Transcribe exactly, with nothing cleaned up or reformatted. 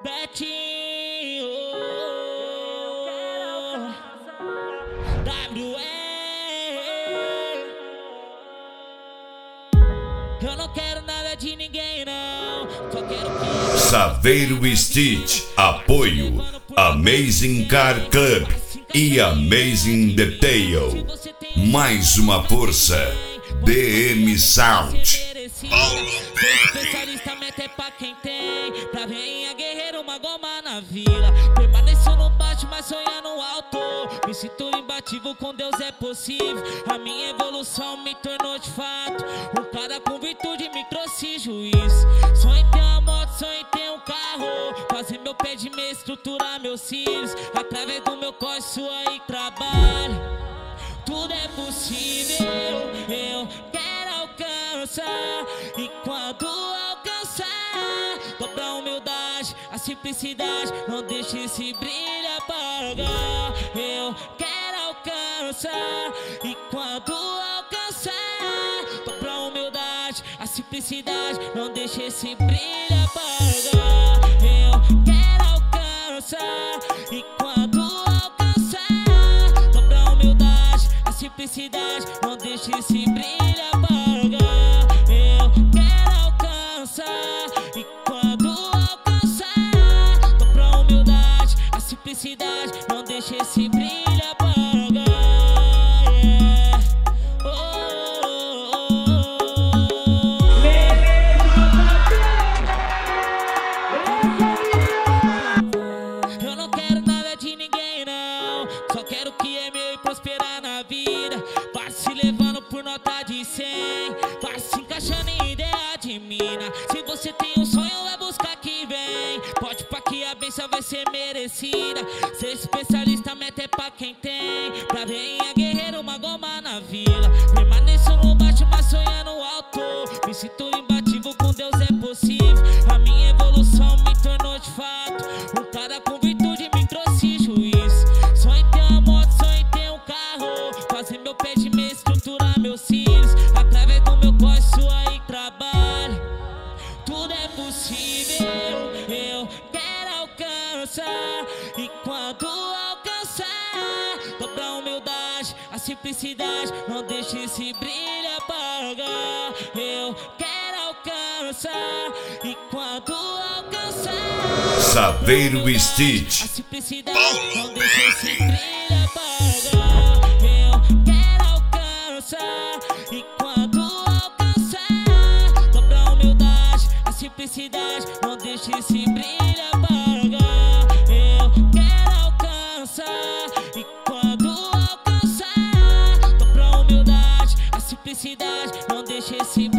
Betinho, W E. Eu não quero nada de ninguém, não. Só quero que Saveiro Stitch, apoio Amazing Car Club e Amazing Detail. Mais uma força, D M Sound. Especialistamento é pra quem tem. Pra veinha guerreiro, uma goma na vila. Permaneço no baixo, mas sonha no alto. Me sinto imbatível, com Deus é possível. A minha evolução me tornou de fato um cara com virtude, me trouxe juízo. Sonho em ter uma moto, sonho em ter um carro. Fazer meu pé de meia, estruturar meus cílios. Através do meu corre, sua e trabalho. Tudo é possível, eu quero alcançar. E quando alcançar, dobra a humildade, a simplicidade, não deixe esse brilho apagar. Eu quero alcançar. E quando alcançar, dobra a humildade, a simplicidade, não deixe esse brilho apagar. Eu quero alcançar. E quando alcançar, dobra a humildade, a simplicidade, não deixe esse brilho apagar. Eu quero alcançar. E quando alcançar, dobra a humildade, a simplicidade, não deixe esse brilho apagar. Yeah. Oh, oh, oh. Eu não quero nada de ninguém, não. Só quero o que é meu e prosperar na vida. Vai se levando por nota de cem, vai se encaixando em ideia de mina. Se você tem um sonho, é buscar que vem. Pode pra que a bênção vai ser merecida. Ser especialista, meta é pra quem tem. Pra veinha guerreiro, uma goma na vila. Permaneço no baixo, mas sonha no alto. Me sinto imbatível, com Deus é possível. A minha evolução me tornou de fato um cara com virtude, me trouxe juízo. Sonho em ter uma moto, sonho em ter um carro. Fazer meu pé de meia, estruturar meus cílios. Através do meu corre, sua e trabalho. Tudo é possível, eu quero alcançar. E quando alcançar, dobra a humildade, a simplicidade, não deixe esse brilho apagar. Eu quero alcançar. E quando alcançar, Saveiro Stitch, a simplicidade, não deixe esse brilho apagar. Eu quero alcançar. E quando alcançar, dobra a humildade, a simplicidade, não deixe esse brilho apagar. Eu quero alcançar. E quando alcançar, dobra a humildade, a simplicidade, não deixe esse